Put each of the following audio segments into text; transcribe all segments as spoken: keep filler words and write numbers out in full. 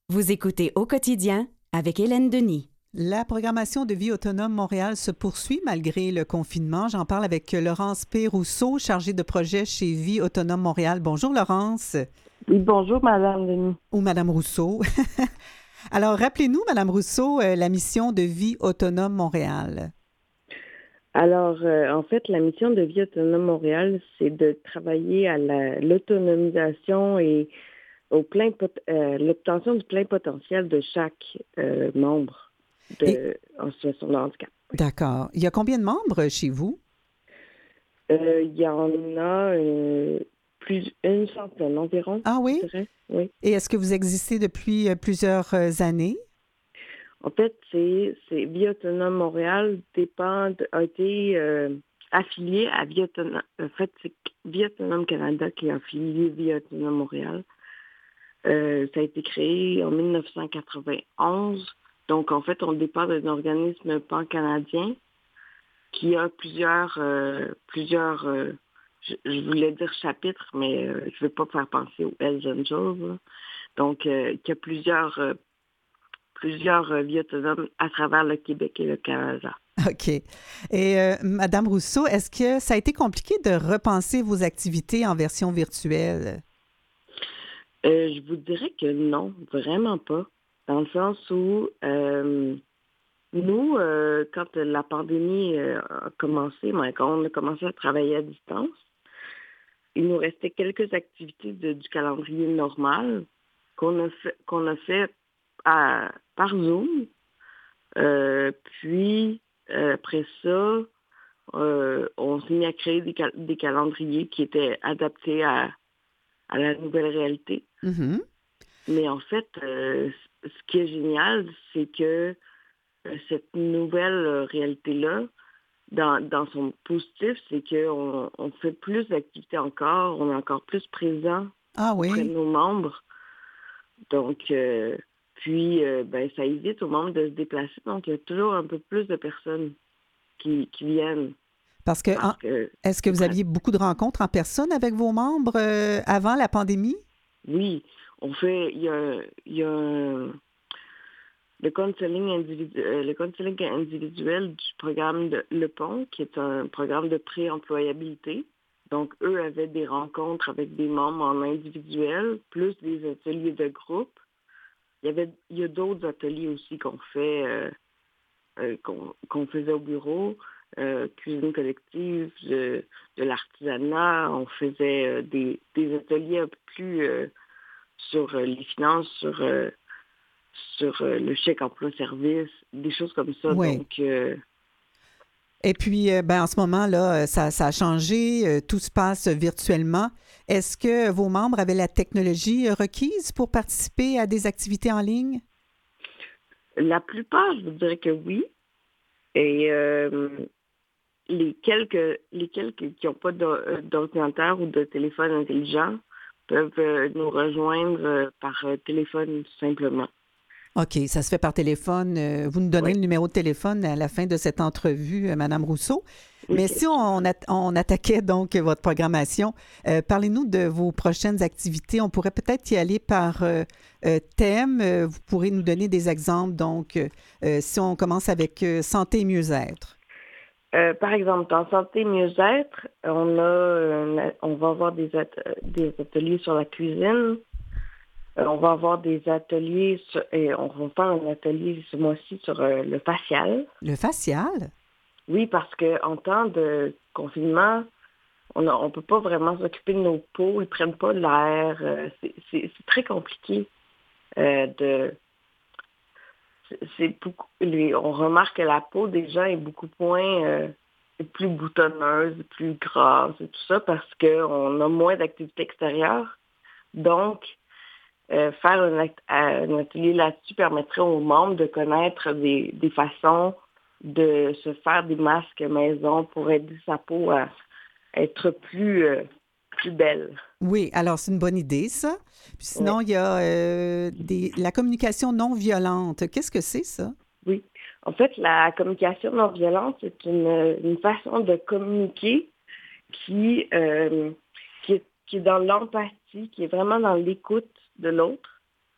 Vous écoutez Au quotidien avec Hélène Denis. La programmation de Vie autonome Montréal se poursuit malgré le confinement. J'en parle avec Laurence P. Rousseau, chargée de projet chez Vie autonome Montréal. Bonjour Laurence. Oui, bonjour Madame Denis. Ou Madame Rousseau. Alors, rappelez-nous, Madame Rousseau, euh, la mission de Vie autonome Montréal. Alors, euh, en fait, la mission de Vie autonome Montréal, c'est de travailler à la- l'autonomisation et au plein pot- euh, l'obtention du plein potentiel de chaque euh, membre Et, de, en situation de handicap. d'accord. Il y a combien de membres chez vous? Euh, Il y en a euh, plus une centaine environ, Ah je oui? dirais. Oui. Et est-ce que vous existez depuis euh, plusieurs euh, années? En fait, c'est c'est Vie autonome Montréal dépend de- a été euh, affilié à Vie autonome. En fait, c'est Vie autonome Canada qui a affilié Vie autonome Montréal. Euh, ça a été créé en mille neuf cent quatre-vingt-onze. Donc, en fait, on dépend d'un organisme pan-canadien qui a plusieurs, euh, plusieurs euh, je, je voulais dire chapitres, mais euh, je ne veux pas faire penser aux Hells Angels. Là. Donc, euh, qui a plusieurs, euh, plusieurs euh, vies autonomes à travers le Québec et le Canada. OK. Et euh, Madame Rousseau, est-ce que ça a été compliqué de repenser vos activités en version virtuelle? Euh, je vous dirais que non, vraiment pas. Dans le sens où euh, nous, euh, quand la pandémie euh, a commencé, ben, quand on a commencé à travailler à distance, il nous restait quelques activités de- du calendrier normal qu'on a fait, qu'on a fait à- par Zoom. Euh, puis, euh, après ça, euh, on s'est mis à créer des, cal- des calendriers qui étaient adaptés à, à la nouvelle réalité. Mhm. Mais en fait, euh, ce qui est génial, c'est que euh, cette nouvelle euh, réalité-là, dans, dans son positif, c'est qu'on on fait plus d'activités encore, on est encore plus présent Ah auprès de oui. nos membres. Donc, euh, puis, euh, ben, ça évite aux membres de se déplacer. Donc, il y a toujours un peu plus de personnes qui, qui viennent Parce que, en- parce que est-ce que c'est vous aviez pratique. beaucoup de rencontres en personne avec vos membres euh, avant la pandémie? Oui, on fait, il y a, il y a un- le counseling individuel, le counseling individuel du programme de Le Pont, qui est un programme de pré-employabilité. Donc, eux avaient des rencontres avec des membres en individuel, plus des ateliers de groupe. Il y avait, il y a d'autres ateliers aussi qu'on fait, euh, euh, qu'on, qu'on faisait au bureau, euh, cuisine collective, de, de l'artisanat. On faisait euh, des, des ateliers un peu plus euh, sur euh, les finances, sur euh, sur euh, le chèque emploi-service, des choses comme ça. Oui. Donc, euh, Et puis, euh, ben, en ce moment, là, euh, ça, ça a changé, euh, tout se passe virtuellement. Est-ce que vos membres avaient la technologie euh, requise pour participer à des activités en ligne? la plupart, je vous dirais que oui. Et euh, les quelques les quelques qui n'ont pas d'or- euh, d'ordinateur ou de téléphone intelligent peuvent euh, nous rejoindre euh, par euh, téléphone tout simplement. OK, ça se fait par téléphone. Euh, vous nous donnerez Oui, le numéro de téléphone à la fin de cette entrevue, euh, Madame Rousseau. oui, Mais si on, absolument. at- on attaquait donc votre programmation, euh, parlez-nous de vos prochaines activités. On pourrait peut-être y aller par euh, euh, thème. Euh, vous pourrez nous donner des exemples. Donc, euh, euh, si on commence avec euh, santé et mieux-être. Euh, par exemple, en santé mieux-être, on a euh, on va avoir des, at- des ateliers sur la cuisine. Euh, on va avoir des ateliers sur- et on va faire un atelier ce mois-ci sur euh, le facial. Le facial? Oui, parce qu'en temps de confinement, on ne on peut pas vraiment s'occuper de nos peaux, ils prennent pas l'air. euh, c'est c'est- c'est très compliqué. euh, de, c'est c'est beaucoup, les- on remarque que la peau des gens est beaucoup moins, euh, est plus boutonneuse, plus grasse et tout ça parce qu'on a moins d'activité extérieure. Donc, euh, faire un, act- un atelier là-dessus permettrait aux membres de connaître des, des façons de se faire des masques maison pour aider sa peau à être plus, euh, plus belle. Oui, alors c'est une bonne idée, ça. Puis Oui, sinon, il y a euh, des, la communication non violente. Qu'est-ce que c'est, ça? oui. En fait, la communication non violente, c'est une, une façon de communiquer qui, euh, qui, est, qui est dans l'empathie, qui est vraiment dans l'écoute de l'autre.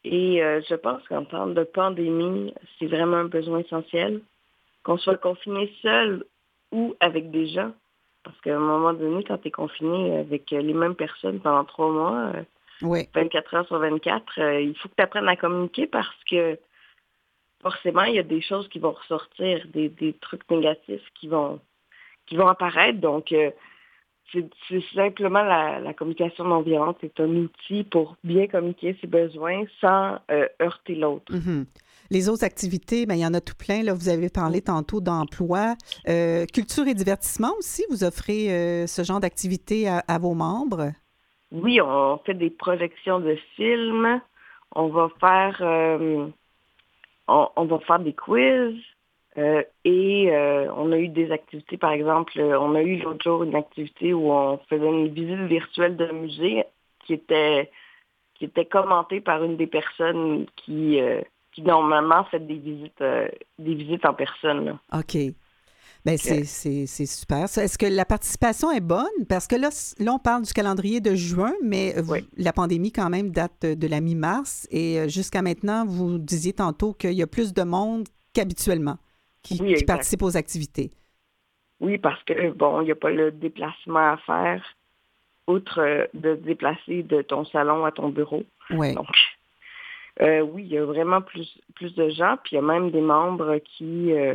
Et euh, je pense qu'en temps de pandémie, c'est vraiment un besoin essentiel. Qu'on soit confiné seul ou avec des gens. Parce qu'à un moment donné, quand tu es confiné avec les mêmes personnes pendant trois mois, euh, Oui. vingt-quatre heures sur vingt-quatre, euh, il faut que tu apprennes à communiquer parce que forcément, il y a des choses qui vont ressortir, des, des trucs négatifs qui vont qui vont apparaître. Donc, euh, c'est, c'est simplement la, la communication non violente. C'est un outil pour bien communiquer ses besoins sans euh, heurter l'autre. Mm-hmm. Les autres activités, bien, il y en a tout plein. Là, vous avez parlé tantôt d'emploi. Euh, culture et divertissement aussi, vous offrez euh, ce genre d'activité à, à vos membres? Oui, on fait des projections de films. On va faire, euh, on, on va faire des quiz. Euh, et euh, on a eu des activités, par exemple, on a eu l'autre jour une activité où on faisait une visite virtuelle d'un musée qui était qui était commentée par une des personnes qui, euh, qui normalement fait des visites euh, des visites en personne. Là. OK. Bien, c'est, c'est, c'est super. Ça, est-ce que la participation est bonne? Parce que là, là, on parle du calendrier de juin, mais vous, Oui. la pandémie, quand même, date de la mi-mars. Et jusqu'à maintenant, vous disiez tantôt qu'il y a plus de monde qu'habituellement qui, Oui, qui exact. participe aux activités. Oui, parce que, bon, il n'y a pas le déplacement à faire, outre de se déplacer de ton salon à ton bureau. Oui. Donc, euh, oui, il y a vraiment plus, plus de gens. Puis il y a même des membres qui... Euh,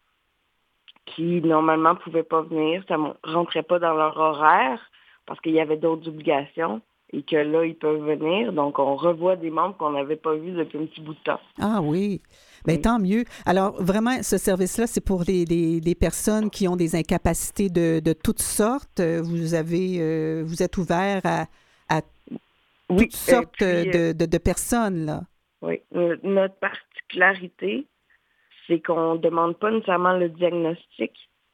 qui normalement ne pouvaient pas venir, ça ne rentrait pas dans leur horaire parce qu'il y avait d'autres obligations et que là, ils peuvent venir. Donc, on revoit des membres qu'on n'avait pas vus depuis un petit bout de temps. Ah oui, bien Oui. tant mieux. Alors, vraiment, ce service-là, c'est pour les, les, les personnes qui ont des incapacités de, de toutes sortes. Vous avez, euh, vous êtes ouvert à, à Oui, toutes et sortes puis, de, de, de personnes, là. oui, notre particularité, c'est qu'on ne demande pas nécessairement le diagnostic.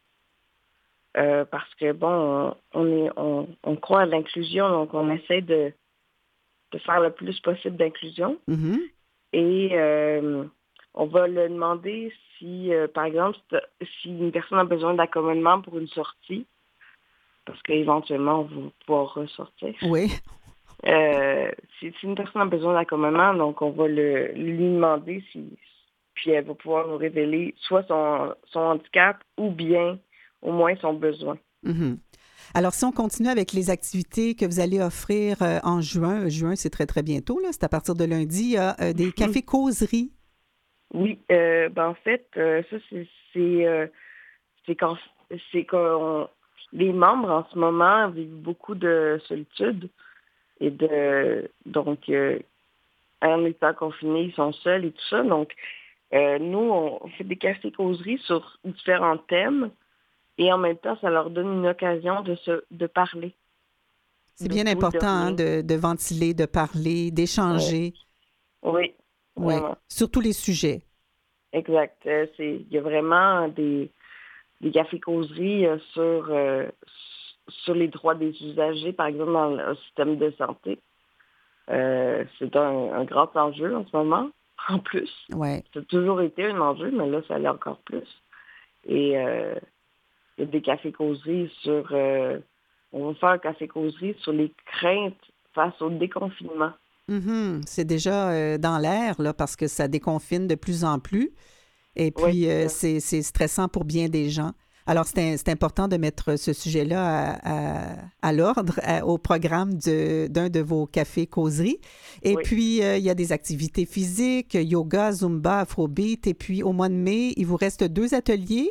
Euh, parce que, bon, on, on, est, on, on croit à l'inclusion, donc on essaie de, de faire le plus possible d'inclusion. Mm-hmm. Et euh, on va le demander si, euh, par exemple, si une personne a besoin d'accommodement pour une sortie, parce qu'éventuellement, on va pouvoir ressortir. Oui. Euh, si, si une personne a besoin d'accommodement, donc on va le, lui demander si, puis elle va pouvoir nous révéler soit son, son handicap ou bien au moins son besoin. Mm-hmm. Alors, si on continue avec les activités que vous allez offrir euh, en juin, juin, c'est très, très bientôt, là, c'est à partir de lundi, il y a euh, des cafés-causeries. Oui, euh, ben en fait, euh, ça, c'est, c'est, euh, c'est quand, c'est qu'on, les membres en ce moment vivent beaucoup de solitude et de, donc, euh, en étant confinés, ils sont seuls et tout ça. Donc, euh, nous, on fait des cafés-causeries sur différents thèmes et en même temps, ça leur donne une occasion de se, de parler. C'est De bien tout et de important hein, rien. de, de ventiler, de parler, Ouais. d'échanger. Oui, Oui, vraiment. sur tous les sujets. Exact. Euh, c'est, il y a vraiment des, des cafés-causeries euh, sur, euh, sur les droits des usagers, par exemple, dans le système de santé. Euh, c'est un, un grand enjeu en ce moment, en plus. Oui. Ça a toujours été un enjeu, mais là, ça l'est encore plus. Et euh, il y a des cafés-causeries sur... Euh, on va faire un café-causerie sur les craintes face au déconfinement. Mm-hmm. C'est déjà euh, dans l'air, là, parce que ça déconfine de plus en plus. Et Oui, puis, c'est euh, ça. c'est, c'est stressant pour bien des gens. Alors, c'est, un- c'est important de mettre ce sujet-là à, à- à l'ordre, à- au programme de- d'un de vos cafés-causeries. Et Oui. puis, euh, il y a des activités physiques, yoga, zumba, afrobeat. Et puis, au mois de mai, il vous reste deux ateliers.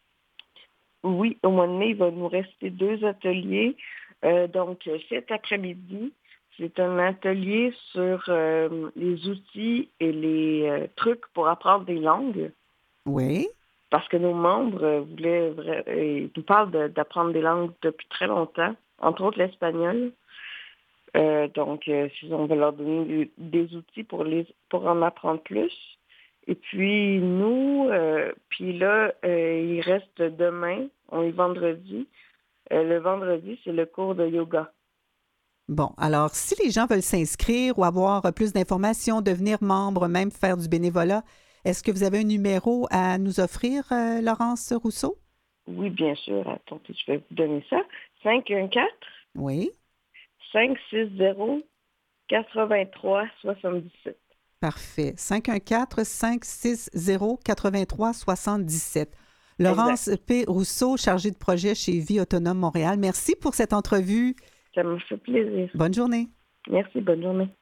Oui, au mois de mai, il va nous rester deux ateliers. Euh, donc, cet après-midi, c'est un atelier sur euh, les outils et les euh, trucs pour apprendre des langues. Oui. Parce que nos membres euh, voulaient, vra- euh, nous parlent de- d'apprendre des langues depuis très longtemps, entre autres l'espagnol. Euh, donc, euh, si on va leur donner des, des outils pour, les, pour en apprendre plus. Et puis, nous, euh, puis là, euh, il reste demain, on est vendredi. Euh, le vendredi, c'est le cours de yoga. Bon, alors, si les gens veulent s'inscrire ou avoir plus d'informations, devenir membre, même faire du bénévolat, est-ce que vous avez un numéro à nous offrir, euh, Laurence Rousseau? Oui, bien sûr. Attendez, je vais vous donner ça. cinq un quatre, Oui. cinq six zéro, quatre trois soixante-dix-sept. Parfait. cinq un quatre, cinq six zéro, huit trois sept sept. Laurence Exact. P. Rousseau, chargée de projet chez Vie Autonome Montréal. Merci pour cette entrevue. Ça me fait plaisir. Bonne journée. Merci, bonne journée.